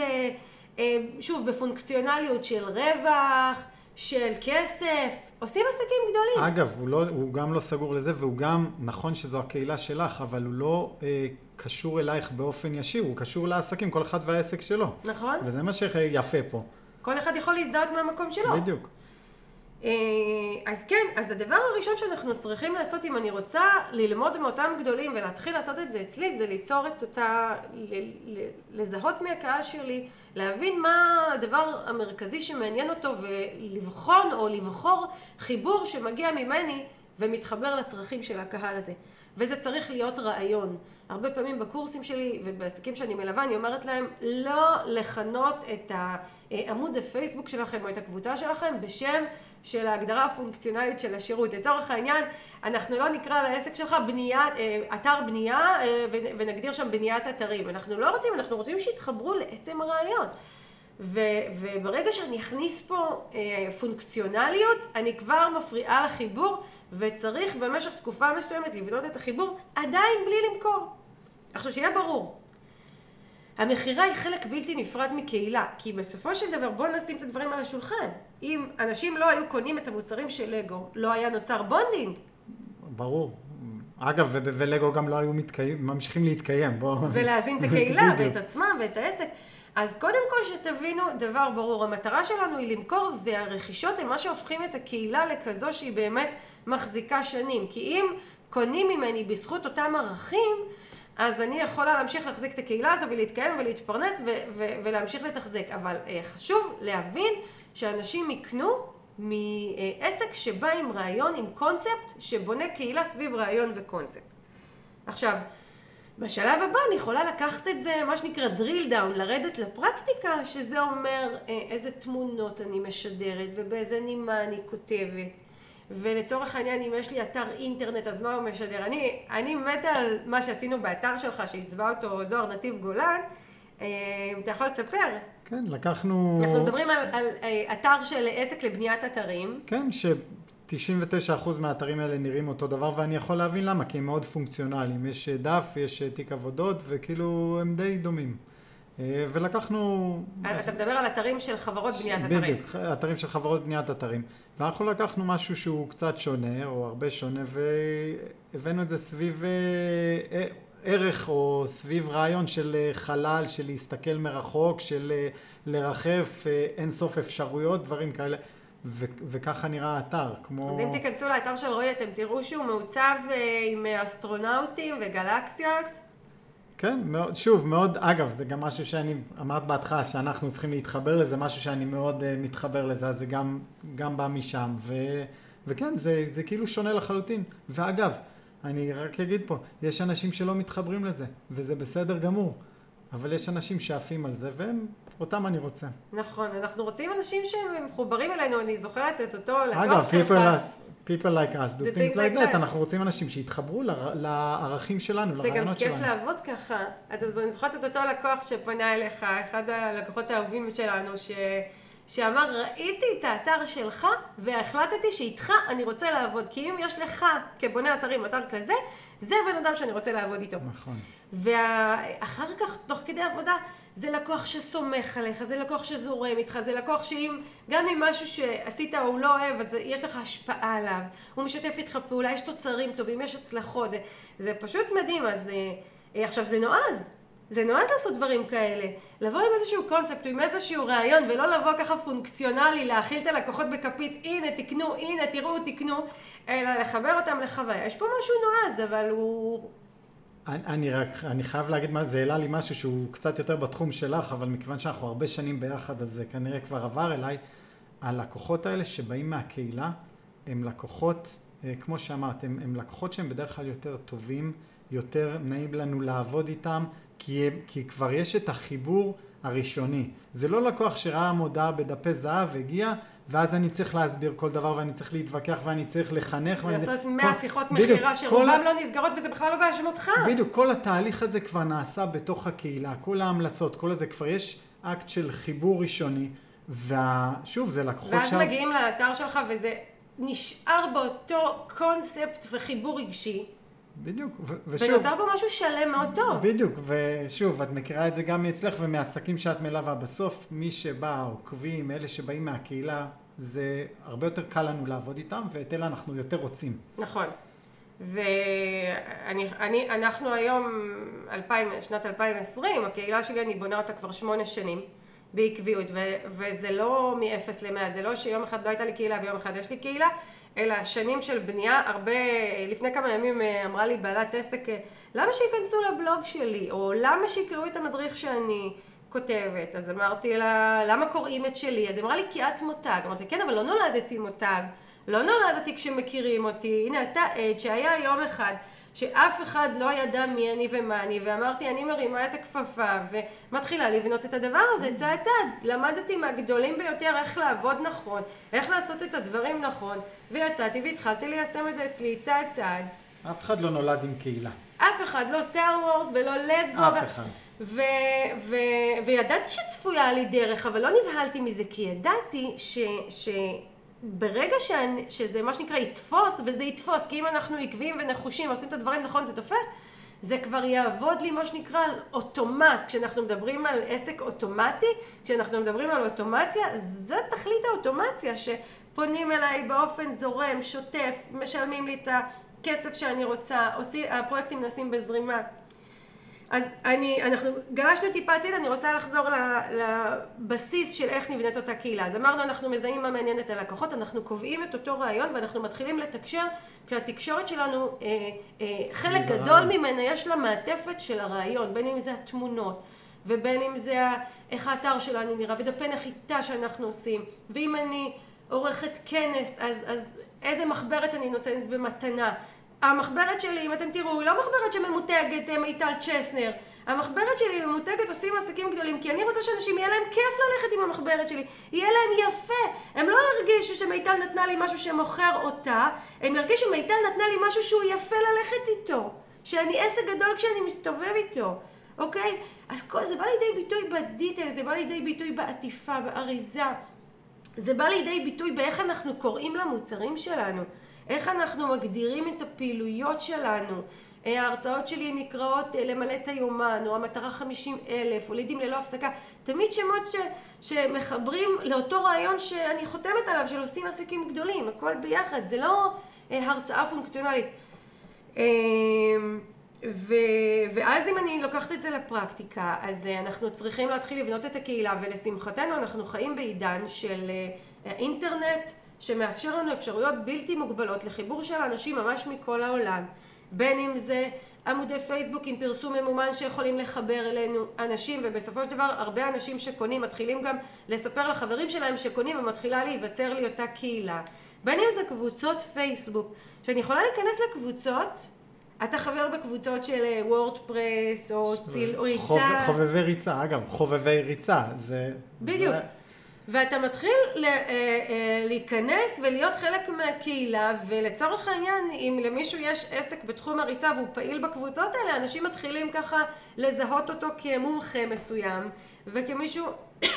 S1: שוב, בפונקציונליות של רווח, של כסף, עושים עסקים גדולים.
S2: אגב, הוא גם לא סגור לזה, והוא גם, נכון שזו הקהילה שלך, אבל הוא לא קשור אלייך באופן ישיר, הוא קשור לעסקים, כל אחד והעסק שלו.
S1: נכון.
S2: וזה מה שיפה פה.
S1: כל אחד יכול להזדהות מהמקום שלו.
S2: בדיוק.
S1: אז כן, אז הדבר הראשון שאנחנו צריכים לעשות, אם אני רוצה ללמוד מאותם גדולים ולהתחיל לעשות את זה אצלי, זה ליצור את אותה, לזהות מהקהל שלי, להבין מה הדבר המרכזי שמעניין אותו ולבחון או לבחור חיבור שמגיע ממני ומתחבר לצרכים של הקהל הזה. וזה צריך להיות רעיון. הרבה פעמים בקורסים שלי ובעסקים שאני מלווה, אני אומרת להם לא לכנות את עמוד הפייסבוק שלכם או את הקבוצה שלכם בשם של ההגדרה הפונקציונלית של השירות. לצורך העניין, אנחנו לא נקרא לעסק שלך אתר בנייה ונגדיר שם בניית אתרים. אנחנו לא רוצים, אנחנו רוצים שיתחברו לעצם הרעיון. וברגע שאני אכניס פה פונקציונליות, אני כבר מפריעה לחיבור, וצריך במשך תקופה מסוימת לבנות את החיבור עדיין בלי למכור. עכשיו שיהיה ברור. המחירה היא חלק בלתי נפרד מקהילה, כי בסופו של דבר בואו נשים את הדברים על השולחן. אם אנשים לא היו קונים את המוצרים של לגו, לא היה נוצר בונדינג.
S2: ברור. אגב, ולגו גם לא היו ממשיכים להתקיים.
S1: ולהזין את הקהילה ואת עצמם ואת העסק. אז קודם כל שתבינו דבר ברור, המטרה שלנו היא למכור, והרכישות הן מה שהופכים את הקהילה לכזו שהיא באמת מחזיקה שנים. כי אם קונים ממני בזכות אותם ערכים, אז אני יכולה להמשיך להחזיק את הקהילה הזו ולהתקיים ולהתפרנס ולהמשיך לתחזק. אבל חשוב להבין שאנשים יקנו מעסק שבא עם רעיון, עם קונספט, שבונה קהילה סביב רעיון וקונספט. עכשיו, בשלב הבא אני יכולה לקחת את זה, מה שנקרא drill down, לרדת לפרקטיקה, שזה אומר איזה תמונות אני משדרת ובאיזה נימה אני כותבת. ולצורך העניין, אם יש לי אתר אינטרנט, אז מה הוא משדר? אני מתה על מה שעשינו באתר שלך, שהצבע אותו זוהר נתיב גולן. אתה יכול לספר?
S2: כן, לקחנו...
S1: אנחנו מדברים על אתר של עסק לבניית אתרים.
S2: כן, 99% מהאתרים האלה נראים אותו דבר, ואני יכול להבין למה, כי הם מאוד פונקציונליים. יש דף, יש תיק עבודות, וכאילו הם די דומים. ולקחנו...
S1: אתה מדבר על אתרים של חברות בניית אתרים.
S2: בדיוק, אתרים של חברות בניית אתרים. ואנחנו לקחנו משהו שהוא קצת שונה, או הרבה שונה, והבאנו את זה סביב ערך, או סביב רעיון של חלל, של להסתכל מרחוק, של לרחף אינסוף אפשרויות, דברים כאלה. וככה נראה האתר, כמו...
S1: אז אם תיכנסו לאתר של רועי, אתם תראו שהוא מעוצב עם אסטרונאוטים וגלקסיות.
S2: כן, מאוד, שוב, מאוד, אגב, זה גם משהו שאני אמרת בהתחלה שאנחנו צריכים להתחבר לזה, משהו שאני מאוד מתחבר לזה, אז זה גם בא משם, וכן, זה כאילו שונה לחלוטין. ואגב, אני רק אגיד פה, יש אנשים שלא מתחברים לזה, וזה בסדר גמור. אבל יש אנשים שעפים על זה, אותם אני רוצה.
S1: נכון, אנחנו רוצים אנשים שהם מחוברים אלינו, אני זוכרת את אותו לקוח
S2: אגב,
S1: שלך.
S2: people like us do things like that, אנחנו רוצים אנשים שיתחברו לערכים שלנו, לרעיונות שלנו.
S1: זה גם כיף לעבוד ככה. אז אני זוכרת את אותו לקוח שפנה אליך, אחד הלקוחות האהובים שלנו, שאמר, ראיתי את האתר שלך, והחלטתי שאיתך אני רוצה לעבוד, כי אם יש לך כבונה אתרים, אתר כזה, זה בן אדם שאני רוצה לעבוד איתו.
S2: נכון.
S1: ואחר כך, תוך כדי עבודה, זה לקוח שסומך עליך, זה לקוח שזורם איתך, זה לקוח שאם, גם אם משהו שעשית הוא לא אוהב, אז יש לך השפעה עליו, הוא משתף איתך פעולה, יש תוצרים טובים, יש הצלחות, זה פשוט מדהים. אז עכשיו זה נועז לעשות דברים כאלה, לבוא עם איזשהו קונספט, עם איזשהו רעיון, ולא לבוא ככה פונקציונלי, להכיל את הלקוחות בכפית, הנה תקנו, הנה תראו, תקנו, אלא לחבר אותם לחוויה. יש פה משהו נועז, אבל הוא...
S2: אני חייב להגיד, זה העלה לי משהו שהוא קצת יותר בתחום שלך, אבל מכיוון שאנחנו הרבה שנים ביחד, אז זה כנראה כבר עבר אליי. הלקוחות האלה שבאים מהקהילה, הם לקוחות, כמו שאמרת, הם לקוחות שהם בדרך כלל יותר טובים, יותר נעים לנו לעבוד איתם, כי כבר יש את החיבור הראשוני. זה לא לקוח שראה מודעה בדפי זהב והגיע, ואז אני צריך להסביר כל דבר, ואני צריך להתווכח, ואני צריך לחנך.
S1: לעשות 100 שיחות מחירה שרובם לא נסגרות, וזה בכלל לא באשמתך.
S2: בדיוק, כל התהליך הזה כבר נעשה בתוך הקהילה, כל ההמלצות, כל הזה, כבר יש אקט של חיבור ראשוני, ושוב, זה לקוחות
S1: ואז מגיעים לאתר שלך, וזה נשאר באותו קונספט וחיבור רגשי.
S2: בדיוק,
S1: ונוצר פה משהו שלם מאוד טוב.
S2: בדיוק, ושוב, את מכירה את זה גם מאצלך ומהעסקים שאת מלווה. בסוף, מי שבא, עוקבים, אלה שבאים מהקהילה, זה הרבה יותר קל לנו לעבוד איתם, ואת אלה אנחנו יותר רוצים.
S1: נכון. אנחנו היום, שנת 2020, הקהילה שלי אני בונה אותה כבר 8 שנים, בעקביות, וזה לא מ-0 ל-100, זה לא שיום אחד לא הייתה לי קהילה ויום אחד יש לי קהילה, אלא שנים של בנייה. הרבה, לפני כמה ימים אמרה לי בעלת עסק, למה שייכנסו לבלוג שלי, או למה שיקראו את המדריך שאני כותבת? אז אמרתי לה, למה קוראים את שלי? אז אמרה לי, כי את מותג. אמרתי, כן, אבל לא נולדתי מותג, לא נולדתי כשמכירים אותי. הנה, אתה עד שהיה יום אחד שאף אחד לא ידע מי אני ומה אני, ואמרתי, אני מרימה את הכפפה ומתחילה לבנות את הדבר הזה צעד צעד. למדתי מהגדולים ביותר איך לעבוד נכון, איך לעשות את הדברים נכון, ויצאתי והתחלתי ליישם את זה אצלי צעד צעד.
S2: אף אחד לא נולד עם קהילה.
S1: אף אחד, לא סטאר וורס ולא לגו.
S2: אף אחד.
S1: וידעתי שצפויה לי דרך, אבל לא נבהלתי מזה, כי ידעתי ברגע שזה מה שנקרא יתפוס, וזה יתפוס, כי אם אנחנו עקביים ונחושים ועושים את הדברים נכון, זה תופס, זה כבר יעבוד לי מה שנקרא אוטומט. כשאנחנו מדברים על עסק אוטומטי, כשאנחנו מדברים על אוטומציה, זה תכלית האוטומציה, שפונים אליי באופן זורם, שוטף, משלמים לי את הכסף שאני רוצה, הפרויקטים נעשים בזרימה. אז אנחנו גלשנו טיפה הצידה, אני רוצה לחזור לבסיס של איך נבנית אותה קהילה. אז אמרנו, אנחנו מזהים מה מעניין את הלקוחות, אנחנו קובעים את אותו רעיון ואנחנו מתחילים לתקשר, כשהתקשורת שלנו, חלק גדול ממנה יש לה מעטפת של הרעיון, בין אם זה התמונות, ובין אם זה איך האתר שלנו נראה, ודפי נחיתה שאנחנו עושים, ואם אני עורכת כנס, אז איזה מחברת אני נותנת במתנה. המחברת שלי, אם אתם תראו, היא לא מחברת שממותגת מיטל צ'סנר. המחברת שלי ממותגת עושים עסקים גדולים, כי אני רוצה שאנשים יהיה להם כיף ללכת עם המחברת שלי. יהיה להם יפה. הם לא ירגישו שמיטל נתנה לי משהו שמוכר אותה, הם ירגישו מיטל נתנה לי משהו שהוא יפה ללכת איתו. שאני עסק גדול כשאני מסתובב איתו. אוקיי? אז זה בא לידי ביטוי בדיטל, זה בא לידי ביטוי בעטיפה, באריזה. זה בא לידי ביטוי באיך אנחנו קוראים למוצרים שלנו. איך אנחנו מגדירים את הפעילויות שלנו. ההרצאות שלי נקראות למלא את היומן, או המטרה 50,000, או לידים ללא הפסקה. תמיד שמות שמחברים לאותו רעיון שאני חותמת עליו, של עושים עסקים גדולים, הכל ביחד. זה לא הרצאה פונקציונלית. ואז אם אני לוקחת את זה לפרקטיקה, אז אנחנו צריכים להתחיל לבנות את הקהילה, ולשמחתנו אנחנו חיים בעידן של אינטרנט, שמאפשר לנו אפשרויות בלתי מוגבלות לחיבור של אנשים ממש מכל העולם. בין אם זה עמודי פייסבוק עם פרסום ממומן שיכולים לחבר אלינו אנשים, ובסופו של דבר הרבה אנשים שקונים מתחילים גם לספר לחברים שלהם שקונים, ומתחילה להיווצר לי אותה קהילה. בין אם זה קבוצות פייסבוק, שאני יכולה להיכנס לקבוצות, אתה חבר בקבוצות של וורדפרס או ציל או ריצה.
S2: חובבי ריצה, אגב, חובבי ריצה, זה...
S1: בדיוק. ואתה מתחיל להיכנס ולהיות חלק מהקהילה, ולצורך העניין, אם למישהו יש עסק בתחום הריצה והוא פעיל בקבוצות האלה, אנשים מתחילים ככה לזהות אותו כמומחה מסוים, וכמישהו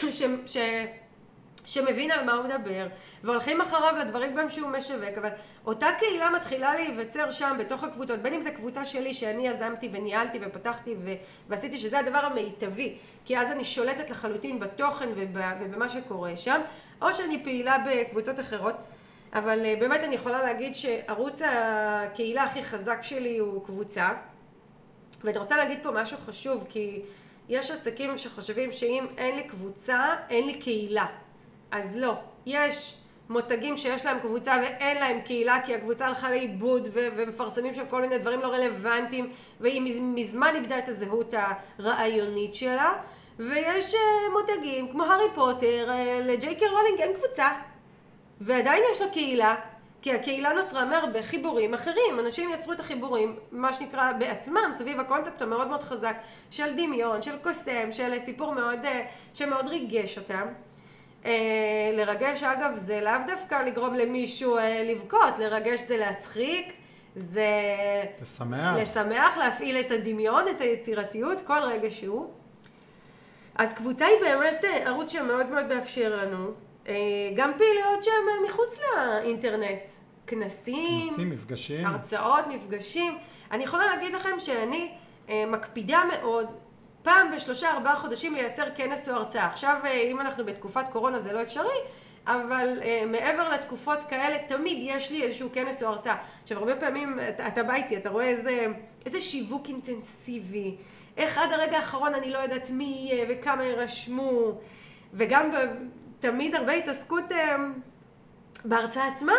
S1: שמבין על מה הוא מדבר, והולכים אחריו לדברים גם שהוא משווק, אבל אותה קהילה מתחילה להיווצר שם בתוך הקבוצות, בין אם זה קבוצה שלי שאני יזמתי וניהלתי ופתחתי ועשיתי שזה הדבר המיטבי, כי אז אני שולטת לחלוטין בתוכן ובמה שקורה שם, או שאני פעילה בקבוצות אחרות, אבל באמת אני יכולה להגיד שערוץ הקהילה הכי חזק שלי הוא קבוצה, ואני רוצה להגיד פה משהו חשוב, כי יש עסקים שחושבים שאם אין לי קבוצה, אין לי קהילה. אז לא, יש מותגים שיש להם קבוצה ואין להם קהילה כי הקבוצה הלכה לאיבוד ומפרסמים שם כל מיני דברים לא רלוונטיים והיא מזמן איבדה את הזהות הרעיונית שלה, ויש מותגים כמו הארי פוטר, לג'יי קיי רולינג אין קבוצה ועדיין יש לה קהילה, כי הקהילה נוצרה מהרבה חיבורים אחרים, אנשים יצרו את החיבורים מה שנקרא בעצמם סביב הקונספט המאוד מאוד חזק של דמיון, של קוסם, של סיפור מאוד שמאוד ריגש אותם. לרגש אגב זה לאו דווקא לגרום למישהו לבכות, לרגש זה להצחיק, זה לשמח, להפעיל את הדמיון, את היצירתיות, כל רגע שהוא. אז קבוצה היא באמת ערוץ שמאוד מאוד מאפשר לנו, גם פעילויות שהן מחוץ לאינטרנט, כנסים,
S2: מפגשים,
S1: הרצאות, מפגשים. אני יכולה להגיד לכם שאני מקפידה מאוד, פעם ב3-4 חודשים לייצר כנס או הרצאה. עכשיו, אם אנחנו בתקופת קורונה זה לא אפשרי, אבל מעבר לתקופות כאלה, תמיד יש לי איזשהו כנס או הרצאה. עכשיו, הרבה פעמים אתה בא איתי, אתה רואה איזה שיווק אינטנסיבי, איך עד הרגע האחרון אני לא יודעת מי יהיה וכמה ירשמו, וגם תמיד הרבה התעסקות בהרצאה עצמה.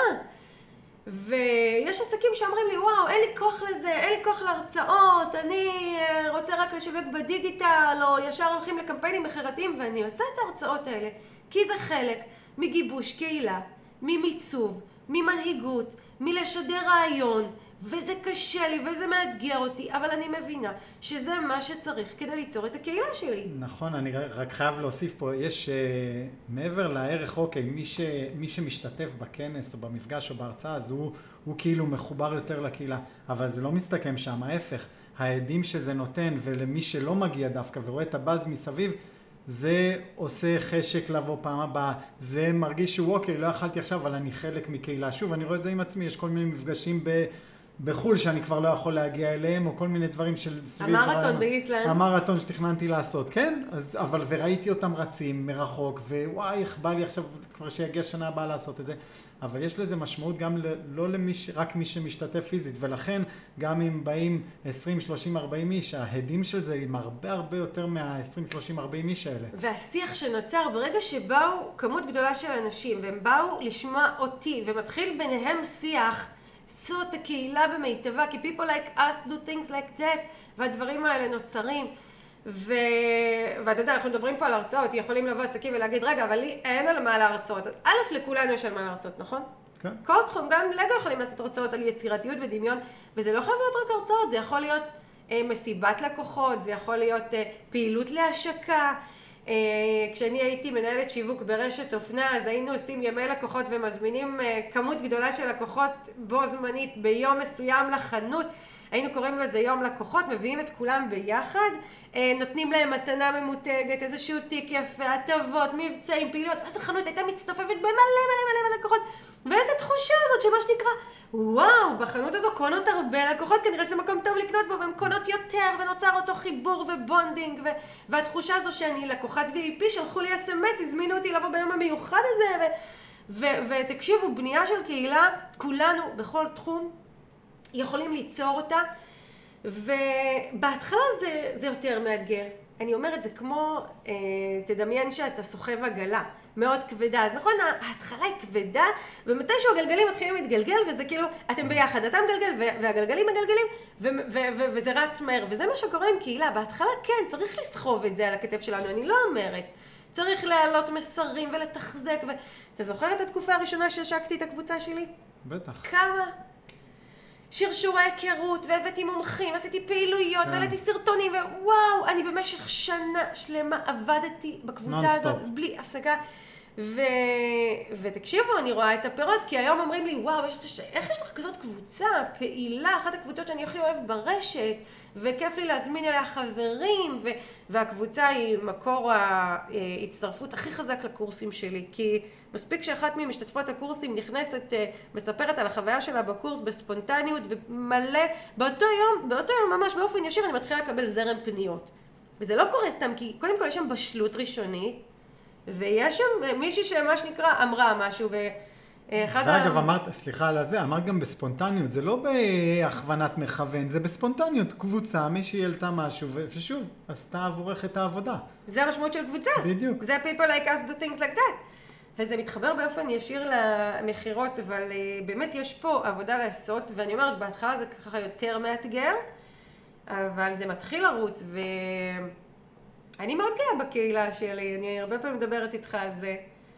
S1: ויש עסקים שאומרים לי, וואו, אין לי כוח לזה, אין לי כוח להרצאות, אני רוצה רק לשווק בדיגיטל, או ישר הולכים לקמפיינים אחרתיים, ואני עושה את ההרצאות האלה, כי זה חלק מגיבוש קהילה, ממיצוב, ממנהיגות, מלשדר רעיון, וזה קשה לי וזה מאתגר אותי, אבל אני מבינה שזה מה שצריך כדי ליצור את הקהילה שלי.
S2: נכון, אני רק חייב להוסיף פה, יש מעבר לערך, אוקיי, מי שמשתתף בכנס או במפגש או בהרצאה, אז הוא כאילו מחובר יותר לקהילה, אבל זה לא מסתכם שם, ההפך, העדים שזה נותן ולמי שלא מגיע דווקא ורואה את הבאז מסביב, זה עושה חשק לבוא פעם הבאה, זה מרגיש שהוא אוקיי, לא יכלתי עכשיו, אבל אני חלק מקהילה. שוב, אני רואה את זה עם עצמי, יש כל מיני מפגשים בחול שאני כבר לא יכול להגיע אליהם, או כל מיני דברים של סביב...
S1: המרתון באיסלנד.
S2: המרתון שתכננתי לעשות, כן? אבל וראיתי אותם רצים מרחוק, ווואי, איך בא לי עכשיו כבר שיגיע שנה הבאה לעשות את זה. אבל יש לזה משמעות גם לא רק מי שמשתתף פיזית, ולכן גם אם באים 20, 30, 40 איש, ההדים של זה עם הרבה יותר מה-20, 30, 40 איש האלה.
S1: והשיח שנוצר ברגע שבאו כמות גדולה של אנשים, והם באו לשמוע אותי, ומתחיל ביניהם שיח, זאת הקהילה במיטבה, כי people like us do things like that, והדברים האלה נוצרים. ואתה יודע, אנחנו מדברים פה על הרצאות, יכולים לבוא עסקים ולהגיד, רגע, אבל לי אין על מה להרצאות. א', לכולנו יש על מה להרצאות, נכון?
S2: כן.
S1: כל תחום, גם לגו יכולים לעשות הרצאות על יצירתיות ודמיון, וזה לא חייב להיות רק הרצאות, זה יכול להיות מסיבת לקוחות, זה יכול להיות פעילות להשקה. כשאני הייתי מנהלת שיווק ברשת אופנה, אז היינו עושים ימי לקוחות ומזמינים כמות גדולה של לקוחות בו זמנית ביום מסוים לחנות. היינו קוראים לזה יום לקוחות, מביאים את כולם ביחד, נותנים להם מתנה ממותגת, איזשהו תיק יפה, הטבות, מבצעים, פעילויות, ואז החנות הייתה מצטופפת במלא לקוחות. ואיזו תחושה הזאת שמה שנקרא, וואו, בחנות הזו קונות הרבה לקוחות, כנראה שזה מקום טוב לקנות בו, והן קונות יותר, ונוצר אותו חיבור ובונדינג, והתחושה הזו שאני לקוחת VIP, שלחו לי SMS, הזמינו אותי לבוא ביום המיוחד הזה, ותקשיבו, בנייה של קהילה, כולנו בכל תחום יכולים ליצור אותה, ובהתחלה זה יותר מאתגר. אני אומרת, זה כמו, תדמיין שאתה סוחב עגלה, מאוד כבדה. אז נכון, ההתחלה היא כבדה, ומתישהו הגלגלים מתחילים להתגלגל, וזה כאילו, אתם ביחד, אתה מגלגל, והגלגלים מגלגלים, וזה רץ מהר. וזה מה שקורה עם קהילה. בהתחלה כן, צריך לסחוב את זה על הכתף שלנו. אני לא אומרת צריך להעלות מסרים ולתחזק, אתה זוכר את התקופה הראשונה שהשקתי את הקבוצה שלי?
S2: בטח.
S1: כמה? שרשורי היכרות, והבאתי מומחים, עשיתי פעילויות, והעליתי סרטונים, ווואו, אני במשך שנה שלמה עבדתי בקבוצה הזאת, בלי הפסקה. ותקשיבו, אני רואה את הפירות, כי היום אומרים לי, וואו, איך יש לך כזאת קבוצה פעילה, אחת הקבוצות שאני הכי אוהב ברשת, וכיף לי להזמין אליה חברים, והקבוצה היא מקור ההצטרפות הכי חזק לקורסים שלי, כי מספיק שאחת ממשתתפות הקורסים נכנסת, מספרת על החוויה שלה בקורס בספונטניות, ומלא, באותו יום ממש באופן ישיר אני מתחילה לקבל זרם פניות. וזה לא קורה סתם, כי קודם כל יש שם בשלות ראשונית, ויש שם מישהי שמה שנקרא אמרה משהו,
S2: ואגב, אמרת, סליחה על זה, אמרת גם בספונטניות, זה לא בהכוונת מכוון, זה בספונטניות, קבוצה, מישהי העלתה משהו, ושוב, עשתה עבורך את העבודה.
S1: זה המשמעות של קבוצה.
S2: בדיוק.
S1: זה people like us do things like that. וזה מתחבר באופן ישיר למחירות, אבל באמת יש פה עבודה לעשות, ואני אומרת, בהתחלה זה ככה יותר מאתגר, אבל זה מתחיל לרוץ, אני מאוד גאה בקהילה שלי, אני הרבה פעמים מדברת איתך על זה.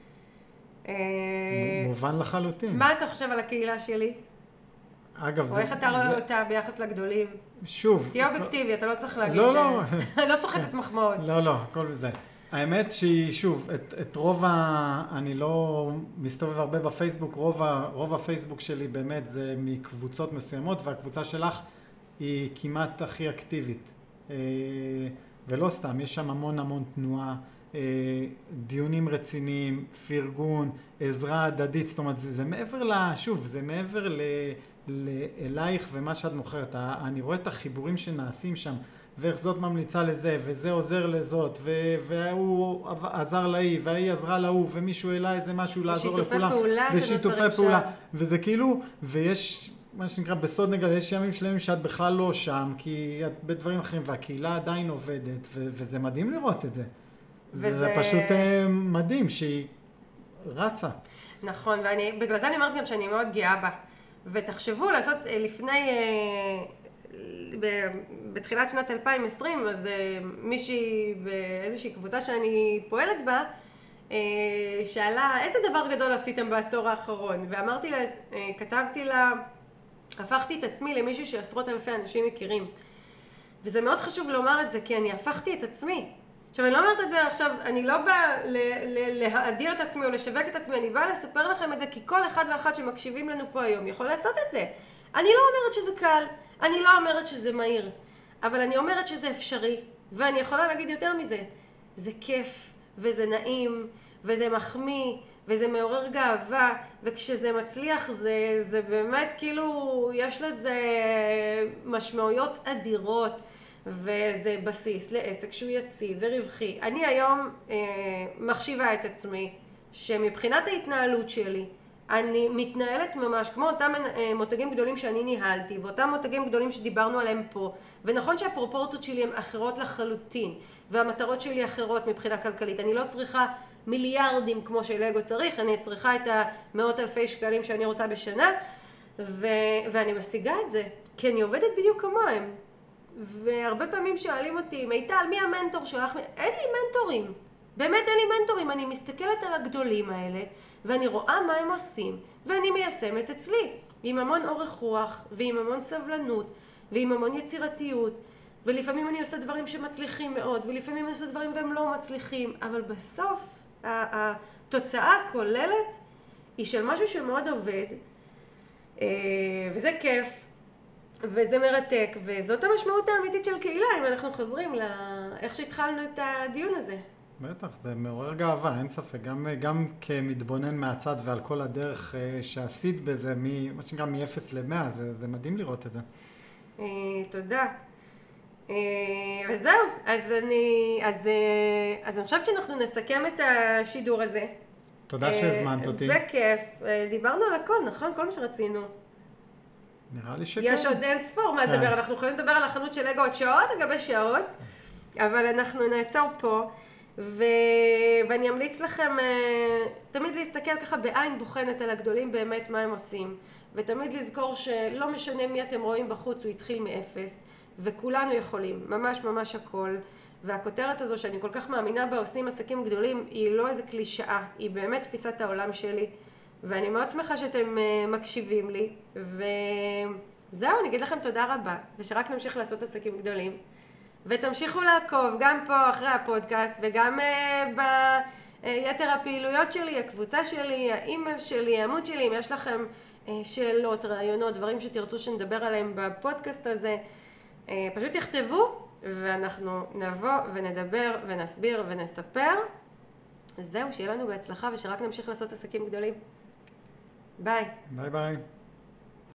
S2: מובן לחלוטין.
S1: מה אתה חושב על הקהילה שלי?
S2: אגב, זה...
S1: או איך אתה רואה אותה ביחס לגדולים?
S2: שוב.
S1: תהיה אובייקטיבי, אתה לא צריך להגיד...
S2: לא.
S1: לא סוחטת מחמאות.
S2: לא, הכל זה. האמת שהיא, שוב, את רוב אני לא מסתובב הרבה בפייסבוק, רוב הפייסבוק שלי באמת זה מקבוצות מסוימות, והקבוצה שלך היא כמעט הכי אקטיבית. ולא סתם, יש שם המון תנועה, דיונים רציניים, פרגון, עזרה הדדית, זאת אומרת, זה מעבר שוב, זה מעבר אלייך ומה שאת מוכרת. אני רואה את החיבורים שנעשים שם, ואיך זאת ממליצה לזה, וזה עוזר לזאת, והוא עזר להיא, והיא עזרה להוא, ומישהו העלה איזה משהו לעזור לכולם. ושיתופי פעולה. וזה כאילו, ויש... מה שנקרא בסוד נגד, יש ימים שלמים שאת בכלל לא שם, כי את בדברים אחרים, והקהילה עדיין עובדת, וזה מדהים לראות את זה. זה פשוט מדהים שהיא רצה.
S1: נכון, ובגלל זה אני אומרת גם שאני מאוד גאה בה. ותחשבו לעשות לפני, בתחילת שנת 2020, אז מישהי באיזושהי קבוצה שאני פועלת בה, שאלה, איזה דבר גדול עשיתם בעשור האחרון? ואמרתי לה, כתבתי לה, הפכתי את עצמי למישהו שעשרות אלפי אנשים מכירים. וזה מאוד חשוב לומר את זה, כי אני הפכתי את עצמי. עכשיו, אני לא אומרת את זה עכשיו, אני לא באה להאדיר את עצמי או לשווק את עצמי, אני באה לספר לכם את זה, כי כל אחד ואחת שמקשיבים לנו פה היום יכול לעשות את זה. אני לא אומרת שזה קל, אני לא אומרת שזה מהיר, אבל אני אומרת שזה אפשרי, ואני יכולה להגיד יותר מזה. זה כיף, וזה נעים, וזה מחמיא, וזה מעורר גאווה, וכשזה מצליח זה באמת כאילו יש לזה משמעויות אדירות, וזה בסיס לעסק שהוא יציב ורווחי. אני היום מחשיבה את עצמי שמבחינת ההתנהלות שלי אני מתנהלת ממש כמו אותם מותגים גדולים שאני ניהלתי, ואותם מותגים גדולים שדיברנו עליהם פה, ונכון שהפרופורציות שלי הן אחרות לחלוטין, והמטרות שלי אחרות מבחינה כלכלית. אני לא צריכה מיליארדים כמו שלגו צריך, אני צריכה את המאות אלפי שקלים שאני רוצה בשנה, ואני משיגה את זה, כי אני עובדת בדיוק כמוהם. והרבה פעמים שואלים אותי, מיטל, מי המנטור שלך? אין לי מנטורים, באמת אין לי מנטורים. אני מסתכלת על הגדולים האלה, ואני רואה מה הם עושים, ואני מיישמת אצלי, עם המון אורך רוח, ועם המון סבלנות, ועם המון יצירתיות, ולפעמים אני עושה דברים שמצליחים מאוד, ולפעמים אני עושה דברים והם לא מצליחים, אבל בסוף התוצאה הכוללת היא של משהו שמאוד עובד, וזה כיף, וזה מרתק, וזאת המשמעות האמיתית של קהילה, אם אנחנו חוזרים לאיך שהתחלנו את הדיון הזה.
S2: בטח, זה מעורר גאווה, אין ספק, גם כמתבונן מהצד ועל כל הדרך שעשית בזה, מה שנקרא מ-0 ל-100, זה מדהים לראות את זה.
S1: תודה. וזהו, אז אני חושבת שאנחנו נסכם את השידור הזה.
S2: תודה שהזמנת אותי.
S1: בכיף, דיברנו על הכל, נכון? כל מה שרצינו.
S2: נראה לי שכן.
S1: יש עוד אין ספור מה לדבר, אנחנו יכולים לדבר על החנות של לגו עוד שעות, אגבי שעות, אבל אנחנו נעצור פה, ואני אמליץ לכם תמיד להסתכל ככה בעין בוחנת על הגדולים באמת מה הם עושים, ותמיד לזכור שלא משנה מי אתם רואים בחוץ, הוא התחיל מאפס, וכולנו יכולים, ממש ממש הכל. והכותרת הזו שאני כל כך מאמינה בה, עושים עסקים גדולים, היא לא איזה קלישאה, היא באמת תפיסת העולם שלי, ואני מאוד שמחה שאתם מקשיבים לי, וזהו, אני אגיד לכם תודה רבה, ושרק נמשיך לעשות עסקים גדולים, ותמשיכו לעקוב גם פה אחרי הפודקאסט, וגם ביתר הפעילויות שלי, הקבוצה שלי, האימייל שלי, העמוד שלי, אם יש לכם שאלות, רעיונות, דברים שתרצו שנדבר עליהם בפודקאסט הזה, פשוט תכתבו, ואנחנו נבוא ונדבר ונסביר ונספר. אז זהו, שיהיה לנו בהצלחה ושרק נמשיך לעשות עסקים גדולים. ביי.
S2: ביי ביי.